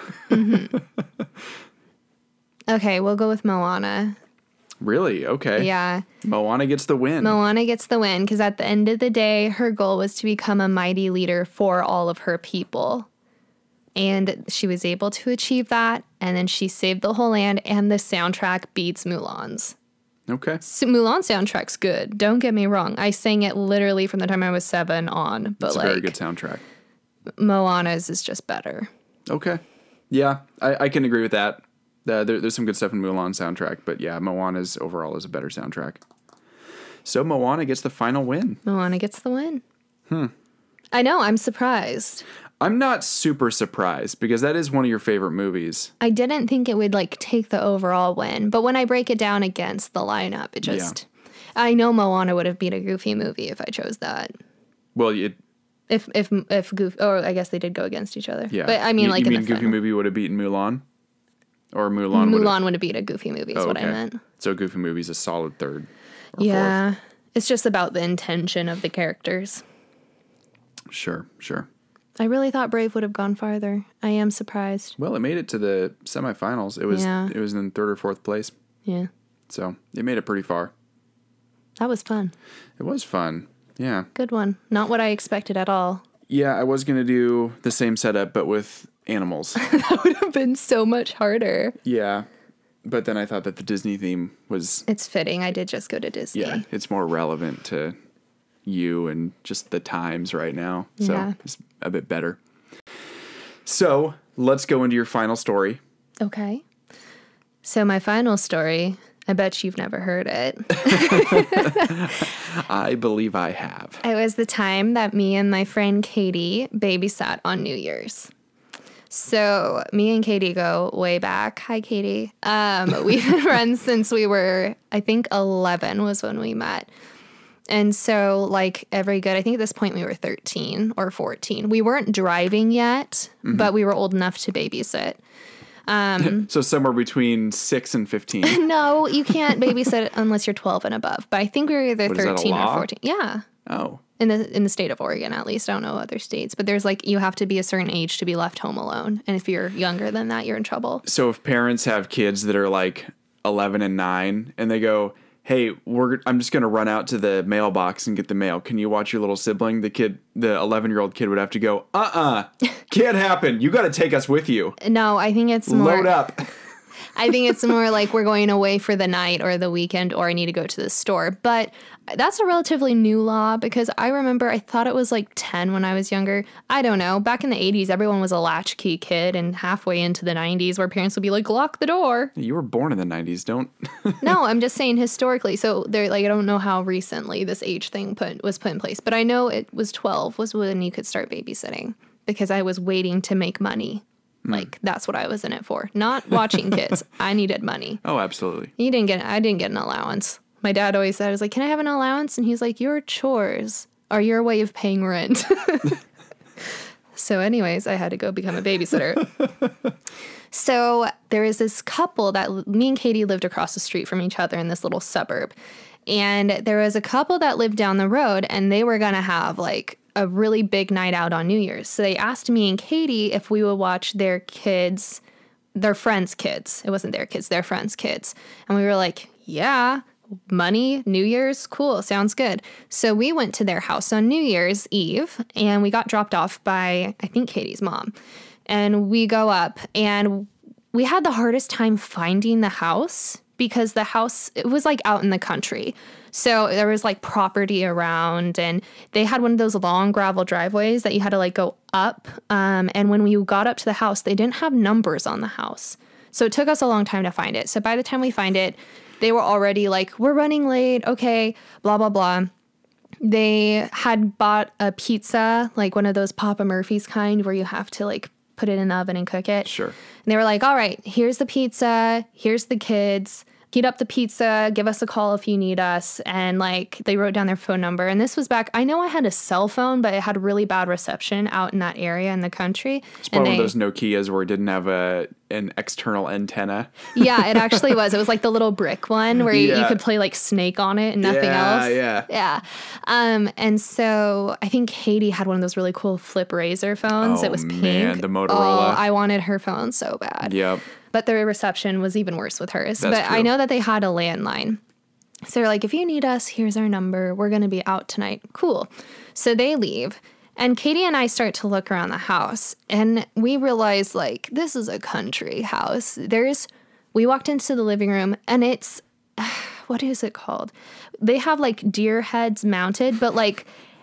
okay, we'll go with Moana. Really? Okay. Yeah. Moana gets the win. Moana gets the win because at the end of the day, her goal was to become a mighty leader for all of her people. And she was able to achieve that. And then she saved the whole land, and the soundtrack beats Mulan's. Okay. So Mulan's soundtrack's good. Don't get me wrong. I sang it literally from the time I was seven on. But It's a like very good soundtrack. Moana's is just better. Okay. Yeah, I, I can agree with that. Uh, there, there's some good stuff in Mulan's soundtrack, but yeah, Moana's overall is a better soundtrack. So Moana gets the final win. Moana gets the win. Hmm. I know. I'm surprised. I'm not super surprised because that is one of your favorite movies. I didn't think it would like take the overall win, but when I break it down against the lineup, it just. I know Moana would have beat a Goofy movie if I chose that. Well, it, If if if Goofy, or I guess they did go against each other. yeah. But I mean, you, like you in mean the Goofy film. movie would have beaten Mulan, or Mulan? would have- Mulan would have beat a Goofy movie. Is Oh, what I okay. meant. So Goofy movie's a solid third. Or Yeah, it's just about the intention of the characters. Fourth. Sure, sure. I really thought Brave would have gone farther. I am surprised. Well, it made it to the semifinals. It was Yeah. it was in third or fourth place, Yeah, so it made it pretty far. that was fun. It was fun. Yeah. Good one. Not what I expected at all. Yeah, I was going to do the same setup, but with animals. That would have been so much harder. Yeah. But then I thought that the Disney theme was, It's fitting. I did just go to Disney. yeah, it's more relevant to you and just the times right now. So Yeah. it's a bit better. So let's go into your final story. Okay. So my final story, I bet you've never heard it. I believe I have. It was the time that me and my friend Katie babysat on New Year's. So me and Katie go way back. Hi, Katie. Um, we've been friends since we were, I think, eleven was when we met. And so, like, every good, I think at this point we were thirteen or fourteen. We weren't driving yet, mm-hmm. but we were old enough to babysit. Um, so somewhere between six and fifteen. No, you can't babysit unless you're twelve and above. But I think we were either what, thirteen or fourteen. Yeah. Oh. In the in the state of Oregon, at least. I don't know other states. But there's like, you have to be a certain age to be left home alone. And if you're younger than that, you're in trouble. So if parents have kids that are like eleven and nine and they go, hey, we're I'm just going to run out to the mailbox and get the mail. Can you watch your little sibling? The kid, the eleven-year-old kid would have to go, uh-uh, can't happen. You got to take us with you. No, I think it's more... Load up. I think it's more like we're going away for the night or the weekend or I need to go to the store. But that's a relatively new law because I remember I thought it was like ten when I was younger. I don't know. Back in the eighties, everyone was a latchkey kid, and halfway into the nineties where parents would be like, lock the door. You were born in the nineties, don't... No, I'm just saying historically. So they're like, I don't know how recently this age thing put was put in place, but I know it was twelve was when you could start babysitting because I was waiting to make money. Like, that's what I was in it for. Not watching kids. I needed money. Oh, absolutely. You didn't get, I didn't get an allowance. My dad always said, I was like, can I have an allowance? And he's like, your chores are your way of paying rent. So anyways, I had to go become a babysitter. So there is this couple that me and Katie lived across the street from each other in this little suburb. And there was a couple that lived down the road and they were going to have like a really big night out on New Year's. So they asked me and Katie if we would watch their kids, their friends' kids. It wasn't their kids, their friends' kids. And we were like, yeah, money, New Year's, cool, sounds good. So we went to their house on New Year's Eve and we got dropped off by, I think, Katie's mom. And we go up and we had the hardest time finding the house because the house, it was like out in the country. So there was like property around and they had one of those long gravel driveways that you had to like go up. Um, and when we got up to the house, they didn't have numbers on the house. So it took us a long time to find it. So by the time we find it, they were already like, we're running late. Okay, blah, blah, blah. They had bought a pizza, like one of those Papa Murphy's kind where you have to like put it in the oven and cook it. Sure. And they were like, all right, here's the pizza. Here's the kids. Heat up the pizza, give us a call if you need us. And like they wrote down their phone number. And this was back, I know I had a cell phone, but it had really bad reception out in that area in the country. It's probably one of those Nokias where it didn't have a an external antenna. Yeah, it actually was. It was like the little brick one where yeah. you, you could play like Snake on it and nothing yeah, else. Yeah, yeah. Um, and so I think Katie had one of those really cool flip razor phones. Oh, it was pink. Man, the Motorola. Oh, I wanted her phone so bad. Yep. But the reception was even worse with hers. That's but true. I know that they had a landline. So they're like, if you need us, here's our number. We're going to be out tonight. Cool. So they leave. And Katie and I start to look around the house. And we realize, like, this is a country house. There's, we walked into the living room and it's, what is it called? They have, like, deer heads mounted, but, like,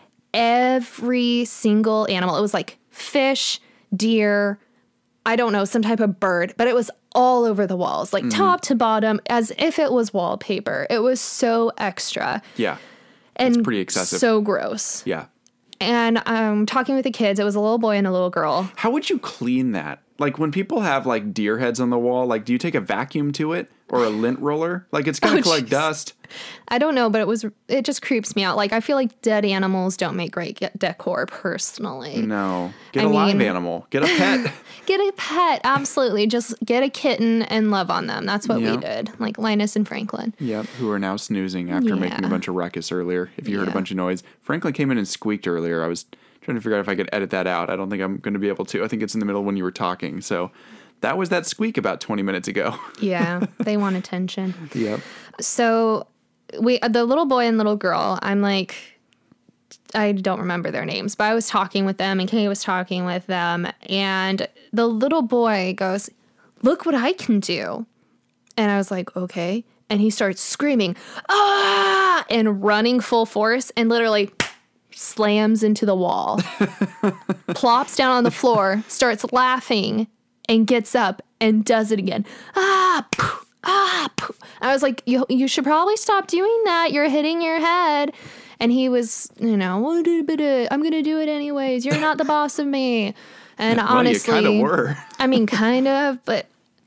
every single animal. It was, like, fish, deer, I don't know, some type of bird, but it was all over the walls, like mm-hmm. top to bottom, as if it was wallpaper. It was so extra. Yeah. And it's pretty excessive. So gross. Yeah. And um, talking with the kids, it was a little boy and a little girl. How would you clean that? Like when people have like deer heads on the wall, like do you take a vacuum to it or a lint roller? Like it's going to oh, collect geez. dust. I don't know, but it was, it just creeps me out. Like I feel like dead animals don't make great decor personally. No. Get I a mean, live animal. Get a pet. Get a pet. Absolutely. Just get a kitten and love on them. That's what yep. we did. Like Linus and Franklin. Yep. Who are now snoozing after yeah. making a bunch of ruckus earlier. If you yeah. heard a bunch of noise. Franklin came in and squeaked earlier. I was trying to figure out if I could edit that out. I don't think I'm going to be able to. I think it's in the middle when you were talking. So that was that squeak about twenty minutes ago. Yeah. They want attention. Yep. So we, the little boy and little girl, I'm like, I don't remember their names, but I was talking with them and Kay was talking with them. And the little boy goes, look what I can do. And I was like, okay. And he starts screaming, ah, and running full force and literally slams into the wall, plops down on the floor, starts laughing and gets up and does it again. Ah, poof, ah, poof. I was like, you, you should probably stop doing that. You're hitting your head. And he was, you know, I'm going to do it anyways. You're not the boss of me. And well, honestly, you kind of were. I mean, kind of, but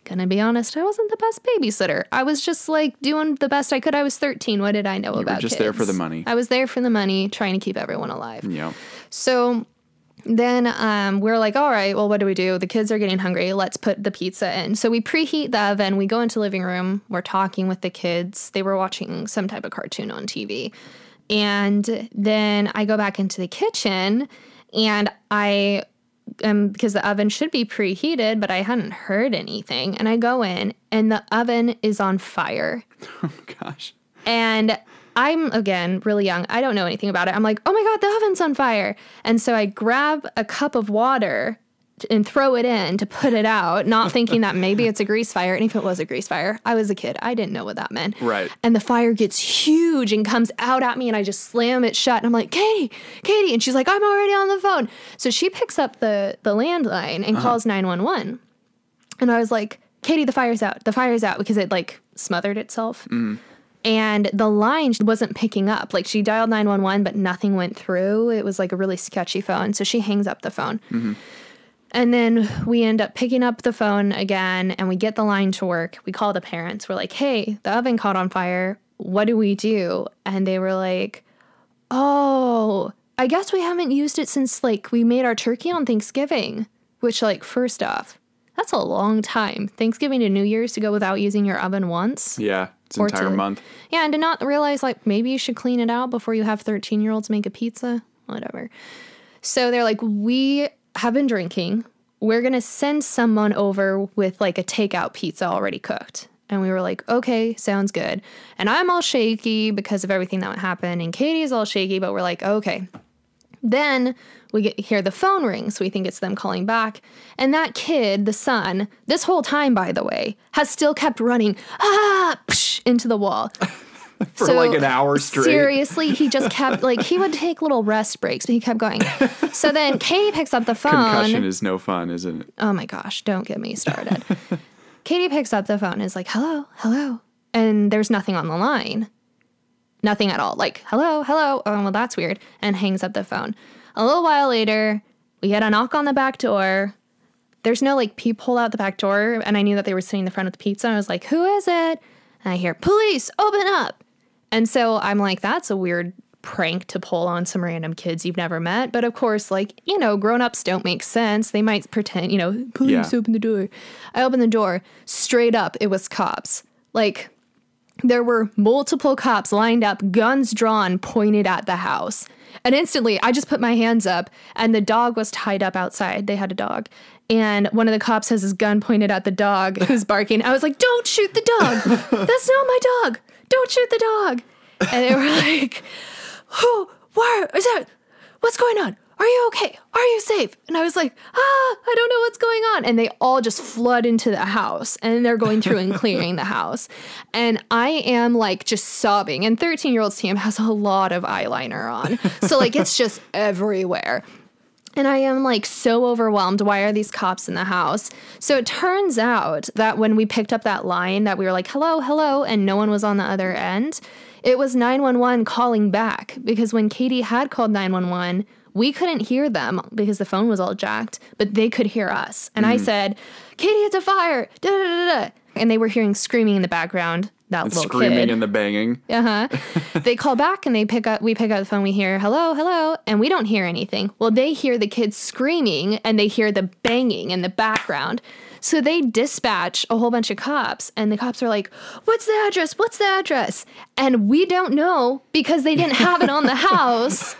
gonna be honest, I wasn't the best babysitter. I was just like doing the best I could. I was thirteen. What did I know You about were just kids? there for the money. I was there for the money, trying to keep everyone alive. Yeah. So then um, we're like, all right, well, what do we do? The kids are getting hungry. Let's put the pizza in. So we preheat the oven. We go into the living room. We're talking with the kids. They were watching some type of cartoon on T V. And then I go back into the kitchen and I, um, because the oven should be preheated, but I hadn't heard anything. And I go in and the oven is on fire. Oh, gosh. And I'm, again, really young. I don't know anything about it. I'm like, oh my God, the oven's on fire. And so I grab a cup of water and throw it in to put it out, not thinking that maybe it's a grease fire. And if it was a grease fire, I was a kid. I didn't know what that meant. Right. And the fire gets huge and comes out at me and I just slam it shut. And I'm like, Katie, Katie. And she's like, I'm already on the phone. So she picks up the, the landline and uh-huh. calls nine one one. And I was like, Katie, the fire's out. The fire's out because it like smothered itself. Mm. And the line wasn't picking up. Like she dialed nine one one, but nothing went through. It was like a really sketchy phone. So she hangs up the phone. Mm-hmm. And then we end up picking up the phone again and we get the line to work. We call the parents. We're like, hey, the oven caught on fire. What do we do? And they were like, oh, I guess we haven't used it since like we made our turkey on Thanksgiving, which like first off, that's a long time. Thanksgiving to New Year's to go without using your oven once. Yeah, it's an entire to, month. Yeah, and to not realize like maybe you should clean it out before you have thirteen-year-olds make a pizza, whatever. So they're like, we have been drinking. We're going to send someone over with like a takeout pizza already cooked. And we were like, okay, sounds good. And I'm all shaky because of everything that happened. And Katie's all shaky, but we're like, okay. Then we get hear the phone ring, so we think it's them calling back. And that kid, the son, this whole time, by the way, has still kept running ah, psh, into the wall. For so, like an hour straight. Seriously, he just kept, like, he would take little rest breaks, but he kept going. So then Katie picks up the phone. Concussion is no fun, isn't it? Oh my gosh, don't get me started. Katie picks up the phone and is like, hello, hello. And there's nothing on the line. Nothing at all. Like, hello, hello. Oh, well, that's weird. And hangs up the phone. A little while later, we get a knock on the back door. There's no, like, peephole out the back door. And I knew that they were sitting in the front of the pizza. And I was like, who is it? And I hear, police, open up. And so I'm like, that's a weird prank to pull on some random kids you've never met. But of course, like, you know, grown-ups don't make sense. They might pretend, you know, police, yeah. open the door. I open the door. Straight up, it was cops. Like, there were multiple cops lined up, guns drawn, pointed at the house. And instantly, I just put my hands up, and the dog was tied up outside. They had a dog. And one of the cops has his gun pointed at the dog who's barking. I was like, don't shoot the dog. That's not my dog. Don't shoot the dog. And they were like, who, where is that? What's going on? Are you okay? Are you safe? And I was like, ah, I don't know what's going on. And they all just flood into the house and they're going through and clearing the house. And I am like just sobbing. And thirteen-year-old Sam has a lot of eyeliner on. So like it's just everywhere. And I am like so overwhelmed. Why are these cops in the house? So it turns out that when we picked up that line that we were like, hello, hello, and no one was on the other end, it was nine one one calling back because when Katie had called nine one one, we couldn't hear them because the phone was all jacked, but they could hear us. And mm. I said, Katie, it's a fire. Da, da, da, da. And they were hearing screaming in the background. That and little screaming kid. and the banging. Uh-huh. They call back and they pick up, we pick up the phone, we hear, hello, hello, and we don't hear anything. Well, they hear the kids screaming and they hear the banging in the background. So they dispatch a whole bunch of cops and the cops are like, what's the address? What's the address? And we don't know because they didn't have it on the house.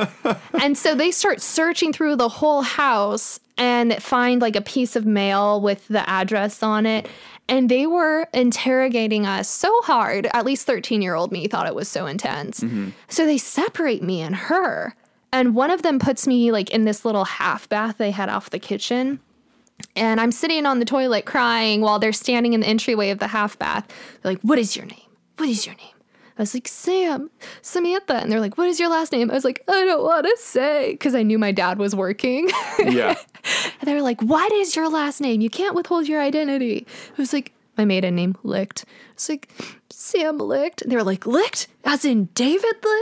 And so they start searching through the whole house and find like a piece of mail with the address on it. And they were interrogating us so hard, at least thirteen-year-old me thought it was so intense. Mm-hmm. So they separate me and her. And one of them puts me like in this little half bath they had off the kitchen. And I'm sitting on the toilet crying while they're standing in the entryway of the half bath. They're like, what is your name? What is your name? I was like, Sam, Samantha. And they're like, what is your last name? I was like, I don't want to say, because I knew my dad was working. Yeah. And they were like, what is your last name? You can't withhold your identity. I was like, my maiden name, Licht. I was like, Sam Licht. And they were like, Licht? As in David Licht?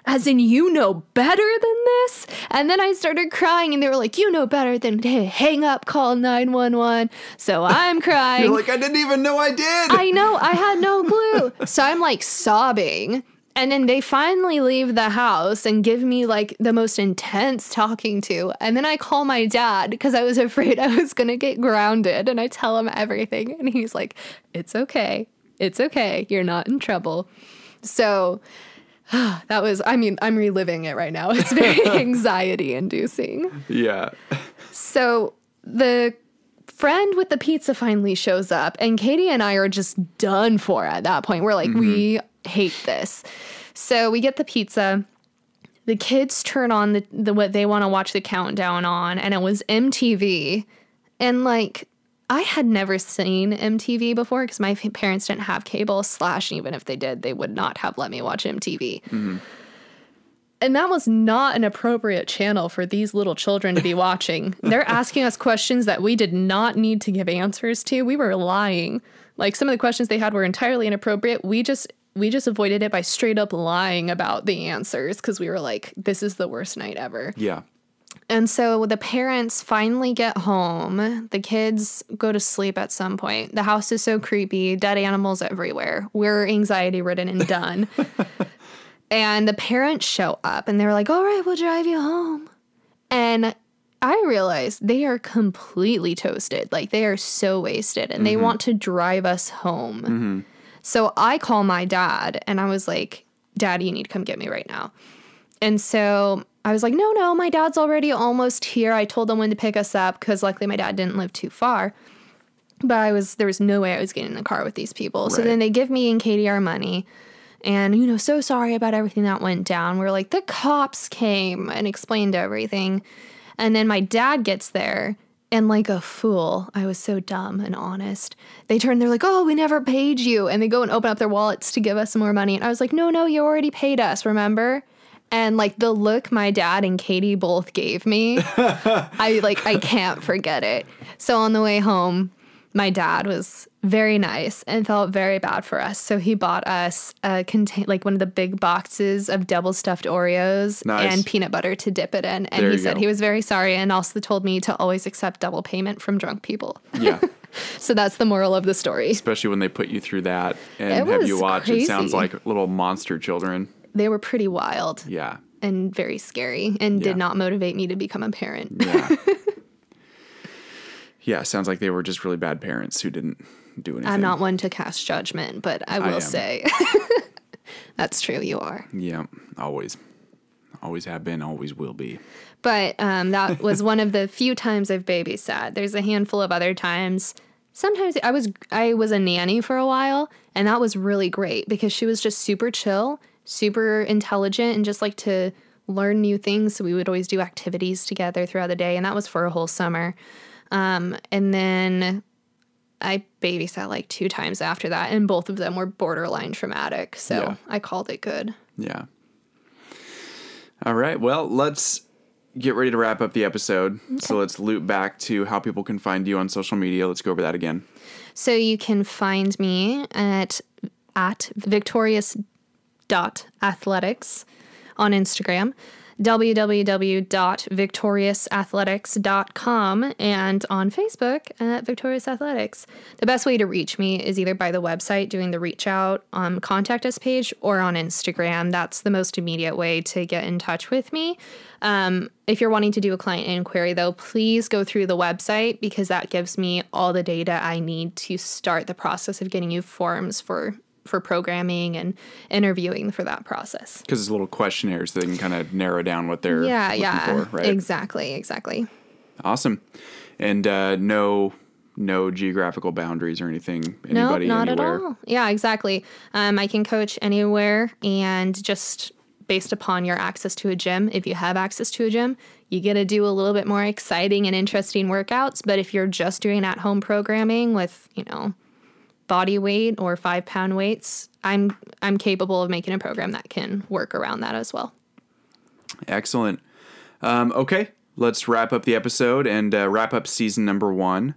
As in, you know better than this? And then I started crying, and they were like, you know better than to hang up, call nine one one. So I'm crying. You're like, I didn't even know I did. I know, I had no clue. So I'm like sobbing. And then they finally leave the house and give me like the most intense talking to. And then I call my dad because I was afraid I was going to get grounded. And I tell him everything. And he's like, it's okay. It's okay. You're not in trouble. So that was, I mean, I'm reliving it right now. It's very anxiety inducing. Yeah. So the friend with the pizza finally shows up, and Katie and I are just done for at that point. We're like, mm-hmm. we hate this. So we get the pizza. The kids turn on the, the what they want to watch the countdown on, and it was M T V. And like, I had never seen M T V before because my parents didn't have cable, slash, even if they did, they would not have let me watch M T V. Mm-hmm. And that was not an appropriate channel for these little children to be watching. They're asking us questions that we did not need to give answers to. We were lying. Like, some of the questions they had were entirely inappropriate. We just we just avoided it by straight up lying about the answers because we were like, this is the worst night ever. Yeah. And so the parents finally get home. The kids go to sleep at some point. The house is so creepy. Dead animals everywhere. We're anxiety ridden and done. And the parents show up and they're like, all right, we'll drive you home. And I realized they are completely toasted. Like, they are so wasted and mm-hmm. they want to drive us home. Mm-hmm. So I call my dad and I was like, Dad, you need to come get me right now. And so I was like, no, no, my dad's already almost here. I told them when to pick us up because luckily my dad didn't live too far. But I was, there was no way I was getting in the car with these people. Right. So then they give me and Katie our money. And, you know, so sorry about everything that went down. We're like, the cops came and explained everything. And then my dad gets there, and like a fool, I was so dumb and honest. They turn, they're like, oh, we never paid you. And they go and open up their wallets to give us some more money. And I was like, no, no, you already paid us, remember? And like the look my dad and Katie both gave me, I like, I can't forget it. So on the way home, my dad was very nice and felt very bad for us. So he bought us a contain like one of the big boxes of double stuffed Oreos nice. And peanut butter to dip it in. And there he said go. He was very sorry and also told me to always accept double payment from drunk people. Yeah. So that's the moral of the story. Especially when they put you through that and have you watch. Crazy. It sounds like little monster children. They were pretty wild. Yeah. And very scary and yeah. did not motivate me to become a parent. Yeah. Yeah, sounds like they were just really bad parents who didn't do anything. I'm not one to cast judgment, but I will I say that's true. You are. Yeah, always. Always have been, always will be. But um, that was one of the few times I've babysat. There's a handful of other times. Sometimes I was I was a nanny for a while, and that was really great because she was just super chill, super intelligent, and just like to learn new things. So we would always do activities together throughout the day, and that was for a whole summer. Um, and then I babysat like two times after that, and both of them were borderline traumatic. So yeah. I called it good. Yeah. All right. Well, let's get ready to wrap up the episode. Okay. So let's loop back to how people can find you on social media. Let's go over that again. So you can find me at, at victorious dot athletics on Instagram. w w w dot victorious athletics dot com and on Facebook at Victorious Athletics. The best way to reach me is either by the website doing the reach out um, contact us page or on Instagram. That's the most immediate way to get in touch with me. Um, if you're wanting to do a client inquiry, though, please go through the website because that gives me all the data I need to start the process of getting you forms for for programming and interviewing for that process. Because it's little questionnaires so they can kind of narrow down what they're yeah, looking yeah, for, right? Exactly, exactly. Awesome. And uh, no no geographical boundaries or anything? Anybody, no, not anywhere? at all. Yeah, exactly. Um, I can coach anywhere, and just based upon your access to a gym, if you have access to a gym, you get to do a little bit more exciting and interesting workouts. But if you're just doing at-home programming with, you know, body weight or five pound weights, I'm I'm capable of making a program that can work around that as well. Excellent. Um, okay, let's wrap up the episode and uh, wrap up season number one.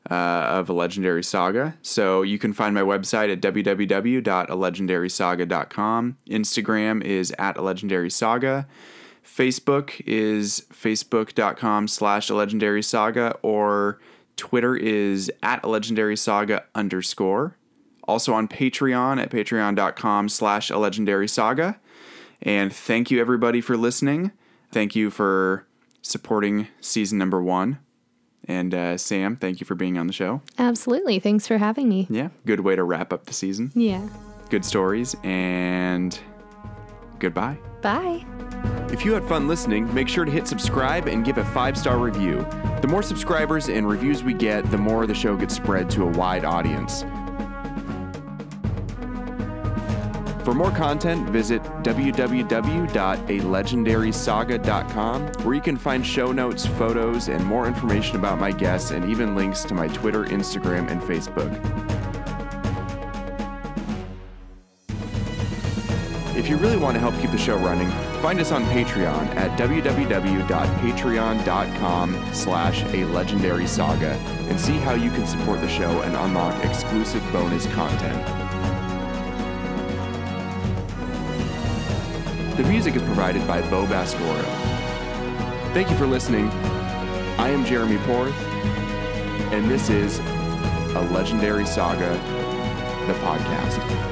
uh, of A Legendary Saga. So you can find my website at w w w dot a legendary saga dot com. Instagram is at A Legendary Saga. Facebook is facebook.com slash A Legendary Saga, or Twitter is at A Legendary Saga underscore. Also on Patreon at patreon.com slash A Legendary Saga. And thank you everybody for listening. Thank you for supporting season number one. And uh, Sam, thank you for being on the show. Absolutely. Thanks for having me. Yeah, good way to wrap up the season. Yeah. Good stories, and goodbye. Bye. If you had fun listening, make sure to hit subscribe and give a five-star review. The more subscribers and reviews we get, the more the show gets spread to a wide audience. For more content, visit w w w dot a legendary saga dot com, where you can find show notes, photos, and more information about my guests, and even links to my Twitter, Instagram, and Facebook. If you really want to help keep the show running, find us on Patreon at w w w dot patreon dot com slash a legendary saga and see how you can support the show and unlock exclusive bonus content. The music is provided by Bo Bascoro. Thank you for listening. I am Jeremy Porth, and this is A Legendary Saga, the podcast.